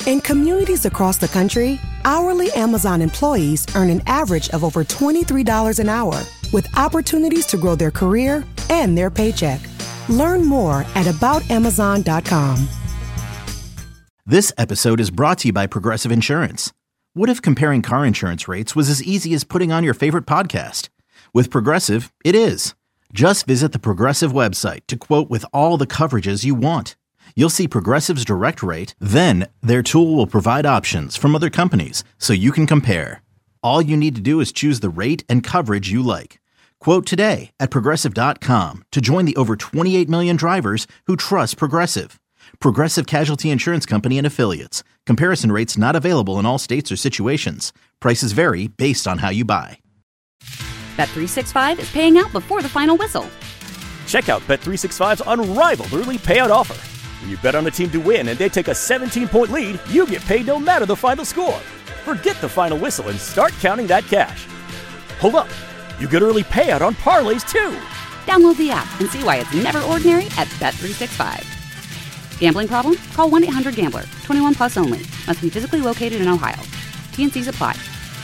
In communities across the country, hourly Amazon employees earn an average of over $23 an hour, with opportunities to grow their career and their paycheck. Learn more at aboutamazon.com. This episode is brought to you by Progressive Insurance. What if comparing car insurance rates was as easy as putting on your favorite podcast? With Progressive, it is. Just visit the Progressive website to quote with all the coverages you want. You'll see Progressive's direct rate, then their tool will provide options from other companies so you can compare. All you need to do is choose the rate and coverage you like. Quote today at Progressive.com to join the over 28 million drivers who trust Progressive. Progressive Casualty Insurance Company and Affiliates. Comparison rates not available in all states or situations. Prices vary based on how you buy. Bet365 is paying out before the final whistle. Check out Bet365's unrivaled early payout offer. When you bet on a team to win and they take a 17-point lead, you get paid no matter the final score. Forget the final whistle and start counting that cash. Hold up. You get early payout on parlays, too. Download the app and see why it's never ordinary at Bet365. Gambling problem? Call 1-800-GAMBLER. 21 plus only. Must be physically located in Ohio. T&Cs apply.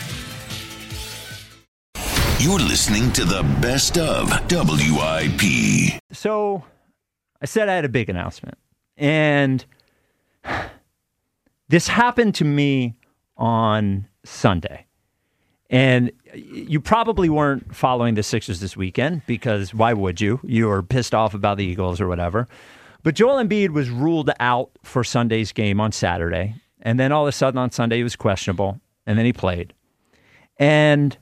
You're listening to the best of WIP. So I said I had a big announcement. And this happened to me on Sunday. And you probably weren't following the Sixers this weekend because why would you? You were pissed off about the Eagles or whatever. But Joel Embiid was ruled out for Sunday's game on Saturday. And then all of a sudden on Sunday he was questionable. And then he played. And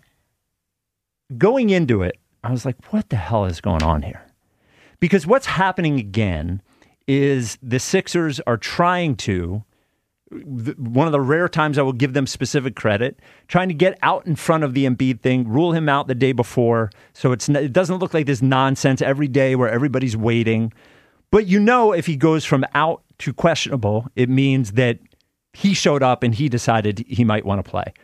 going into it, I was like, what the hell is going on here? Because what's happening again is the Sixers are trying to, one of the rare times I will give them specific credit, trying to get out in front of the Embiid thing, rule him out the day before, so it doesn't look like this nonsense every day where everybody's waiting. But you know if he goes from out to questionable, it means that he showed up and he decided he might want to play.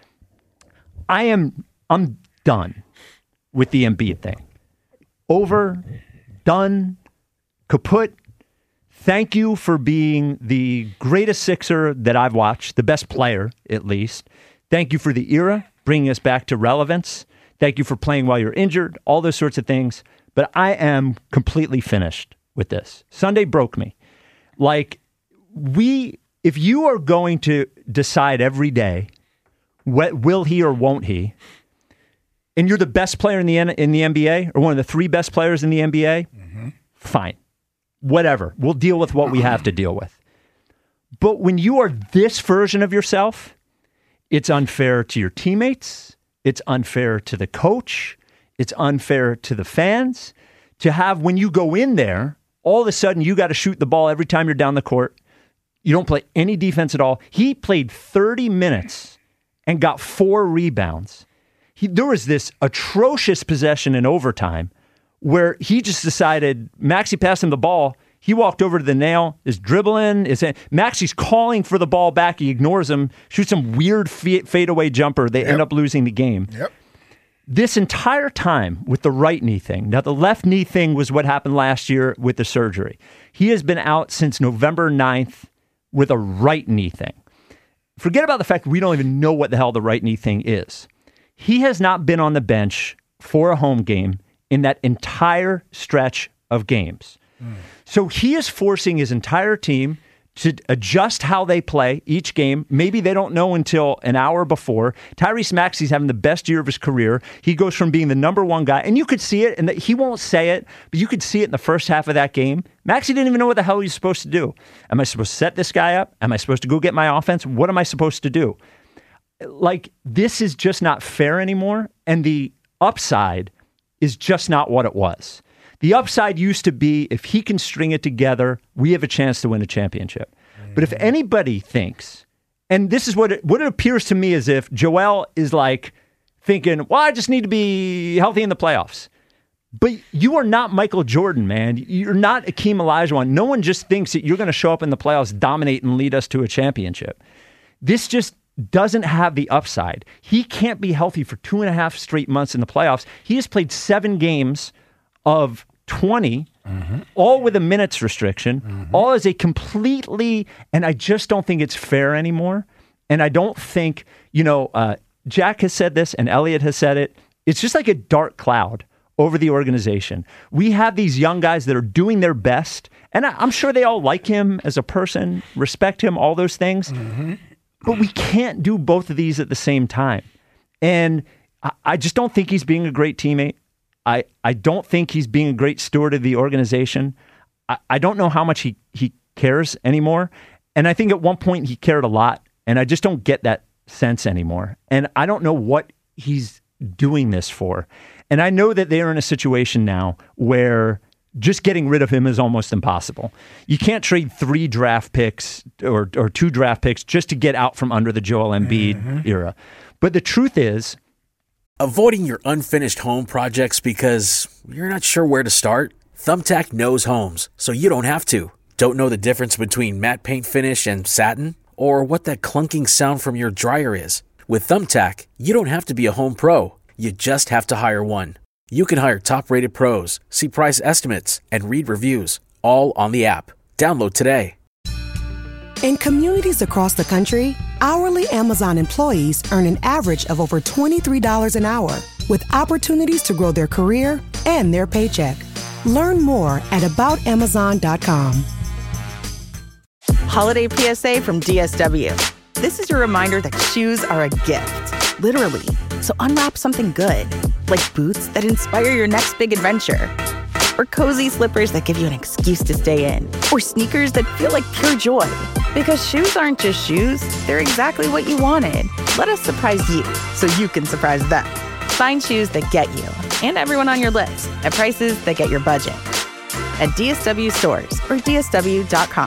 I'm done with the Embiid thing. Over, done, kaput. Thank you for being the greatest Sixer that I've watched, the best player, at least. Thank you for the era, bringing us back to relevance. Thank you for playing while you're injured, all those sorts of things. But I am completely finished with this. Sunday broke me. Like, if you are going to decide every day, will he or won't he, and you're the best player in the NBA, or one of the three best players in the NBA, fine. Whatever. We'll deal with what we have to deal with. But when you are this version of yourself, it's unfair to your teammates. It's unfair to the coach. It's unfair to the fans to have, when you go in there, all of a sudden you got to shoot the ball every time you're down the court. You don't play any defense at all. He played 30 minutes and got 4 rebounds. There was this atrocious possession in overtime where he just decided, Maxey passed him the ball, he walked over to the nail, is dribbling, Maxey's calling for the ball back, he ignores him, shoots some weird fadeaway jumper, they end up losing the game. Yep. This entire time with the right knee thing, now the left knee thing was what happened last year with the surgery. He has been out since November 9th with a right knee thing. Forget about the fact we don't even know what the hell the right knee thing is. He has not been on the bench for a home game in that entire stretch of games. So he is forcing his entire team to adjust how they play each game. Maybe they don't know until an hour before. Tyrese Maxey's having the best year of his career. He goes from being the number one guy, and you could see it, and he won't say it, but you could see it in the first half of that game. Maxey didn't even know what the hell he was supposed to do. Am I supposed to set this guy up? Am I supposed to go get my offense? What am I supposed to do? Like, this is just not fair anymore, and the upside is just not what it was. The upside used to be, if he can string it together, we have a chance to win a championship. But if anybody thinks, and this is what it appears to me as if Joel is like thinking, well, I just need to be healthy in the playoffs. But you are not Michael Jordan, man. You're not Akeem Olajuwon. No one just thinks that you're going to show up in the playoffs, dominate, and lead us to a championship. This just doesn't have the upside. He can't be healthy for 2.5 straight months in the playoffs. He has played 7 games of 20 all with a minutes restriction, all as a completely, and I just don't think it's fair anymore. And I don't think, Jack has said this and Elliot has said it. It's just like a dark cloud over the organization. We have these young guys that are doing their best, and I'm sure they all like him as a person, respect him, all those things. But we can't do both of these at the same time. And I just don't think he's being a great teammate. I don't think he's being a great steward of the organization. I don't know how much he cares anymore. And I think at one point he cared a lot. And I just don't get that sense anymore. And I don't know what he's doing this for. And I know that they're in a situation now where just getting rid of him is almost impossible. You can't trade 3 draft picks or 2 draft picks just to get out from under the Joel Embiid era. But the truth is, avoiding your unfinished home projects because you're not sure where to start? Thumbtack knows homes, so you don't have to. Don't know the difference between matte paint finish and satin? Or what that clunking sound from your dryer is? With Thumbtack, you don't have to be a home pro. You just have to hire one. You can hire top-rated pros, see price estimates, and read reviews, all on the app. Download today. In communities across the country, hourly Amazon employees earn an average of over $23 an hour, with opportunities to grow their career and their paycheck. Learn more at aboutamazon.com. Holiday PSA from DSW. This is your reminder that shoes are a gift, literally. So unwrap something good, like boots that inspire your next big adventure, or cozy slippers that give you an excuse to stay in, or sneakers that feel like pure joy. Because shoes aren't just shoes, they're exactly what you wanted. Let us surprise you so you can surprise them. Find shoes that get you and everyone on your list at prices that get your budget. At DSW stores or DSW.com.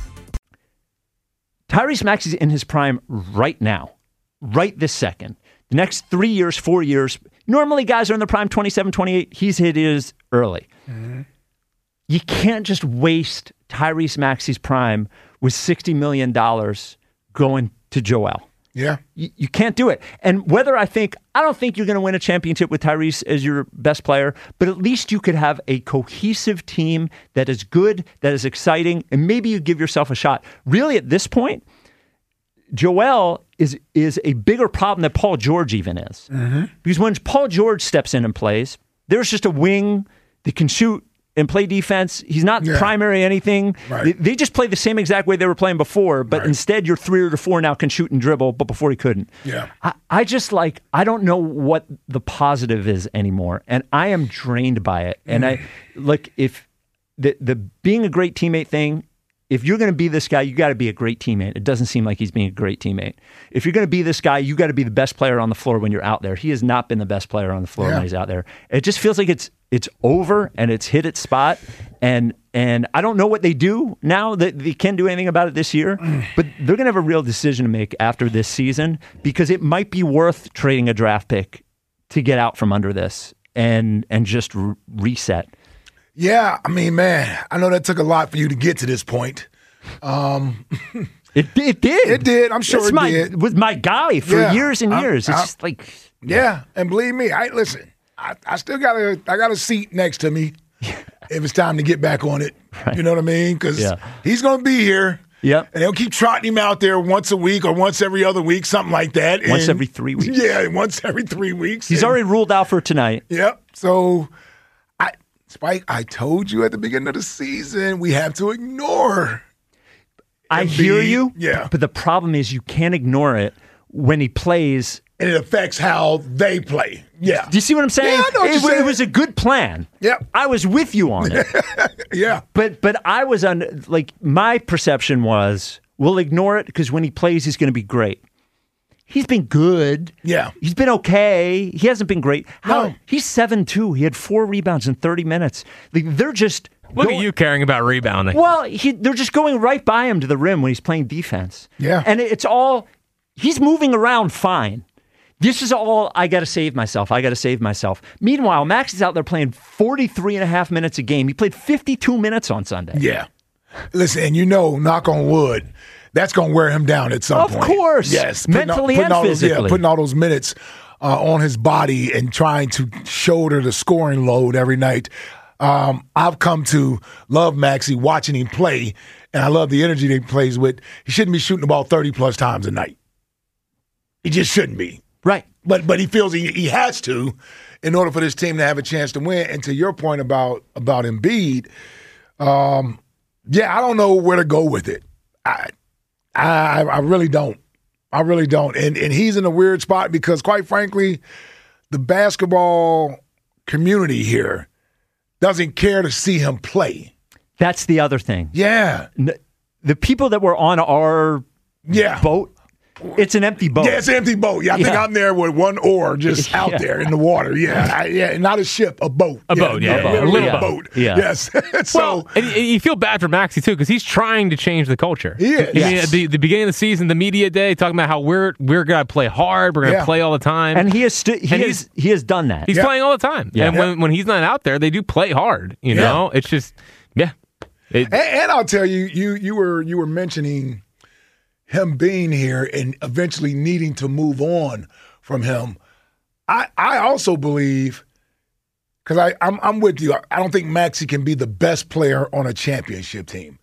Tyrese Maxey's in his prime right now, right this second. The next 3 years, 4 years, normally guys are in their prime 27, 28. He's hit his early. You can't just waste Tyrese Maxey's prime with $60 million going to Joel. Yeah. You can't do it. And whether I don't think you're going to win a championship with Tyrese as your best player, but at least you could have a cohesive team that is good, that is exciting, and maybe you give yourself a shot. Really, at this point, Joel is a bigger problem than Paul George even is. Because when Paul George steps in and plays, there's just a wing that can shoot and play defense. He's not primary anything. Right. They just play the same exact way they were playing before, but instead your 3 or 4 now can shoot and dribble, but before he couldn't. Yeah. I just I don't know what the positive is anymore, and I am drained by it. And if the being a great teammate thing, if you're going to be this guy, you got to be a great teammate. It doesn't seem like he's being a great teammate. If you're going to be this guy, you got to be the best player on the floor when you're out there. He has not been the best player on the floor when he's out there. It just feels like it's over and it's hit its spot. And I don't know what they do now that they can't do anything about it this year, but they're going to have a real decision to make after this season because it might be worth trading a draft pick to get out from under this and just reset. Yeah, I mean, man, I know that took a lot for you to get to this point. It did. It did. I'm sure did. Was my guy for years and years. It's just like... Yeah, and believe me, I still got a seat next to me if it's time to get back on it. Right. You know what I mean? Because he's going to be here. Yep. And they'll keep trotting him out there once a week or once every other week, something like that. Once every 3 weeks. Yeah, once every 3 weeks. He's already ruled out for tonight. Yep. So... Spike, I told you at the beginning of the season, we have to ignore. I hear you. Yeah. But the problem is you can't ignore it when he plays. And it affects how they play. Yeah. Do you see what I'm saying? Yeah, I know what you're saying. It was a good plan. Yep. I was with you on it. Yeah. But I was on, my perception was, we'll ignore it because when he plays, he's going to be great. He's been good. Yeah. He's been okay. He hasn't been great. No. He's 7'2". He had 4 rebounds in 30 minutes. They're just... Look at you caring about rebounding. Well, they're just going right by him to the rim when he's playing defense. Yeah. And it's all... He's moving around fine. This is all, I got to save myself. Meanwhile, Max is out there playing 43 and a half minutes a game. He played 52 minutes on Sunday. Yeah. Listen, and knock on wood, that's going to wear him down at some point. Of course. Yes. Mentally and physically. Putting all those minutes on his body and trying to shoulder the scoring load every night. I've come to love Maxey watching him play, and I love the energy that he plays with. He shouldn't be shooting the ball 30-plus times a night. He just shouldn't be. Right. But he feels he has to in order for this team to have a chance to win. And to your point about Embiid, I don't know where to go with it. I really don't. I really don't. And he's in a weird spot because, quite frankly, the basketball community here doesn't care to see him play. That's the other thing. Yeah. The people that were on our boat, it's an empty boat. Yeah, it's an empty boat. Yeah, I think I'm there with one oar just out there in the water. Yeah, not a ship, a boat. A boat. A little boat. Yeah. Yes. Well, and you feel bad for Maxey, too, because he's trying to change the culture. He is. I mean, at the beginning of the season, the media day, talking about how we're going to play hard, we're going to play all the time. And he has done that. He's playing all the time. Yeah. And when he's not out there, they do play hard. You know? It's just, And I'll tell you, you were mentioning him being here and eventually needing to move on from him. I also believe, because I'm with you, I don't think Maxey can be the best player on a championship team.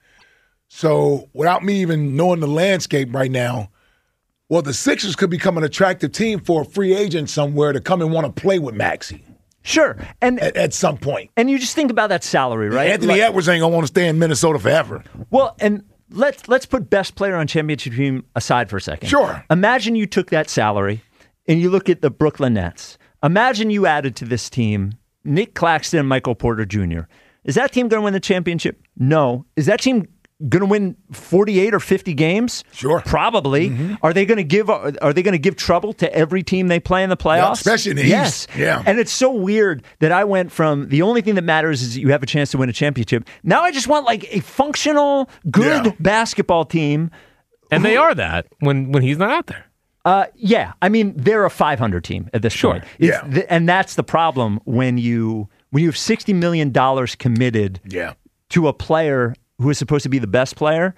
So without me even knowing the landscape right now, well, the Sixers could become an attractive team for a free agent somewhere to come and want to play with Maxey. Sure. And at some point. And you just think about that salary, right? Anthony Edwards ain't going to want to stay in Minnesota forever. Well, and let's put best player on championship team aside for a second. Sure. Imagine you took that salary and you look at the Brooklyn Nets. Imagine you added to this team Nick Claxton and Michael Porter Jr. Is that team going to win the championship? No. Is that team going to win 48 or 50 games? Sure. Probably. Mm-hmm. Are they going to give trouble to every team they play in the playoffs? Yeah, especially in the East. Yeah. And it's so weird that I went from the only thing that matters is that you have a chance to win a championship. Now I just want like a functional, good basketball team. And they are that when he's not out there. I mean, they're a 500 team at this point. And that's the problem when you have $60 million committed to a player who is supposed to be the best player.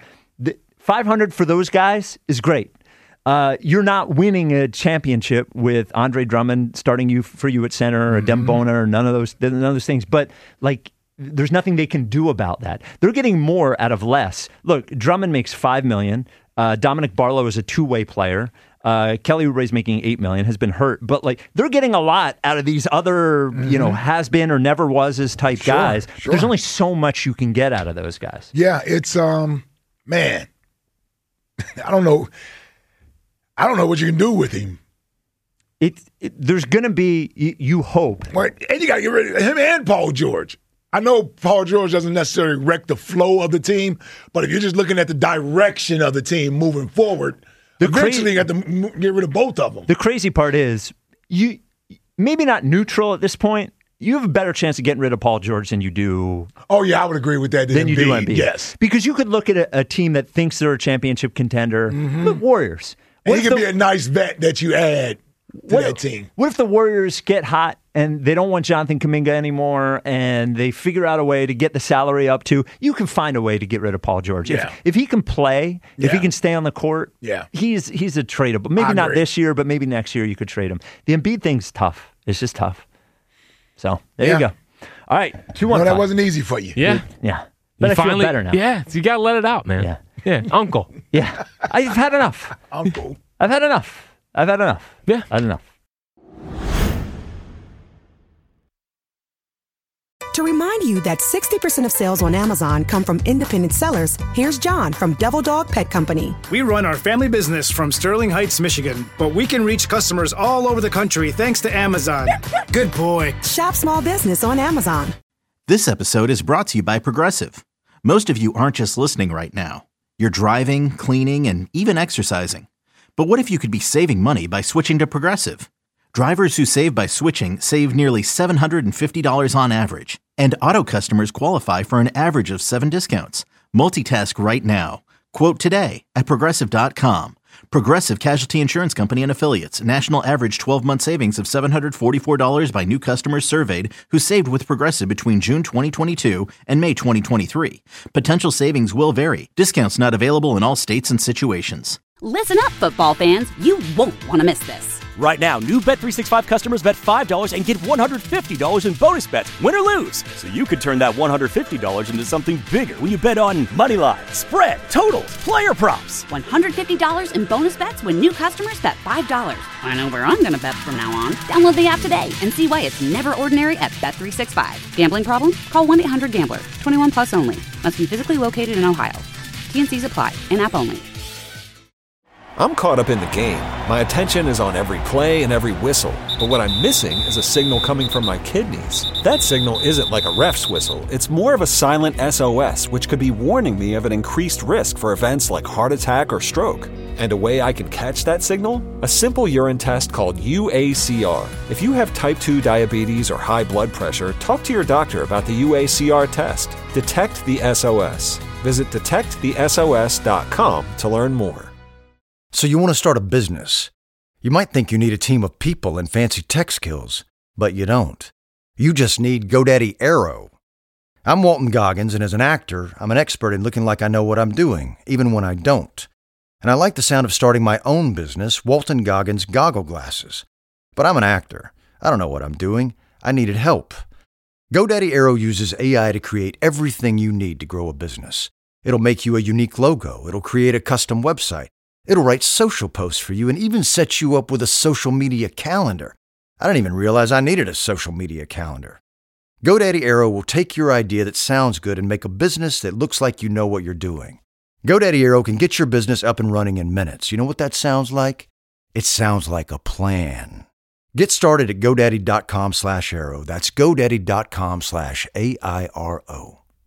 500 for those guys is great. You're not winning a championship with Andre Drummond starting for you at center or Dem Bona or none of those things. But like, there's nothing they can do about that. They're getting more out of less. Look, Drummond makes $5 million. Dominic Barlow is a two-way player. Kelly Oubre's making $8 million, has been hurt, but like they're getting a lot out of these other, has been or never was as type guys. Sure. There's only so much you can get out of those guys. Yeah, it's man, I don't know what you can do with him. There's going to be, you hope, and you got to get rid of him and Paul George. I know Paul George doesn't necessarily wreck the flow of the team, but if you're just looking at the direction of the team moving forward. Eventually, you have to get rid of both of them. The crazy part is, you maybe not neutral at this point. You have a better chance of getting rid of Paul George than you do. Oh yeah, I would agree with that. Than you do Embiid. Yes, because you could look at a team that thinks they're a championship contender. The Warriors. And he could be a nice vet that you add to that team. What if the Warriors get hot and they don't want Jonathan Kuminga anymore, and they figure out a way to get the salary up to? You can find a way to get rid of Paul George if he can play, if he can stay on the court. He's a tradable. Maybe not this year, but maybe next year you could trade him. The Embiid thing's tough. It's just tough. So there you go. All right, 2-1. No, that wasn't easy for you. Yeah. But I feel better now. Yeah, so you got to let it out, man. Yeah, uncle. Yeah, I've had enough. Uncle. I've had enough. Yeah, I've had enough. To remind you that 60% of sales on Amazon come from independent sellers, here's John from Devil Dog Pet Company. We run our family business from Sterling Heights, Michigan, but we can reach customers all over the country thanks to Amazon. Good boy. Shop small business on Amazon. This episode is brought to you by Progressive. Most of you aren't just listening right now. You're driving, cleaning, and even exercising. But what if you could be saving money by switching to Progressive? Drivers who save by switching save nearly $750 on average. And auto customers qualify for an average of 7 discounts. Multitask right now. Quote today at Progressive.com. Progressive Casualty Insurance Company and Affiliates. National average 12-month savings of $744 by new customers surveyed who saved with Progressive between June 2022 and May 2023. Potential savings will vary. Discounts not available in all states and situations. Listen up, football fans. You won't want to miss this. Right now, new Bet365 customers bet $5 and get $150 in bonus bets, win or lose. So you could turn that $150 into something bigger when you bet on moneyline, spread, totals, player props. $150 in bonus bets when new customers bet $5. I know where I'm going to bet from now on. Download the app today and see why it's never ordinary at Bet365. Gambling problem? Call 1-800-GAMBLER. 21 plus only. Must be physically located in Ohio. T&Cs apply. In-app only. I'm caught up in the game. My attention is on every play and every whistle. But what I'm missing is a signal coming from my kidneys. That signal isn't like a ref's whistle. It's more of a silent SOS, which could be warning me of an increased risk for events like heart attack or stroke. And a way I can catch that signal? A simple urine test called UACR. If you have type 2 diabetes or high blood pressure, talk to your doctor about the UACR test. Detect the SOS. Visit detectthesos.com to learn more. So you want to start a business. You might think you need a team of people and fancy tech skills, but you don't. You just need GoDaddy Aero. I'm Walton Goggins, and as an actor, I'm an expert in looking like I know what I'm doing, even when I don't. And I like the sound of starting my own business, Walton Goggins Goggle Glasses. But I'm an actor. I don't know what I'm doing. I needed help. GoDaddy Aero uses AI to create everything you need to grow a business. It'll make you a unique logo. It'll create a custom website. It'll write social posts for you and even set you up with a social media calendar. I didn't even realize I needed a social media calendar. GoDaddy Aero will take your idea that sounds good and make a business that looks like you know what you're doing. GoDaddy Aero can get your business up and running in minutes. You know what that sounds like? It sounds like a plan. Get started at GoDaddy.com/Aero. That's GoDaddy.com/AIRO.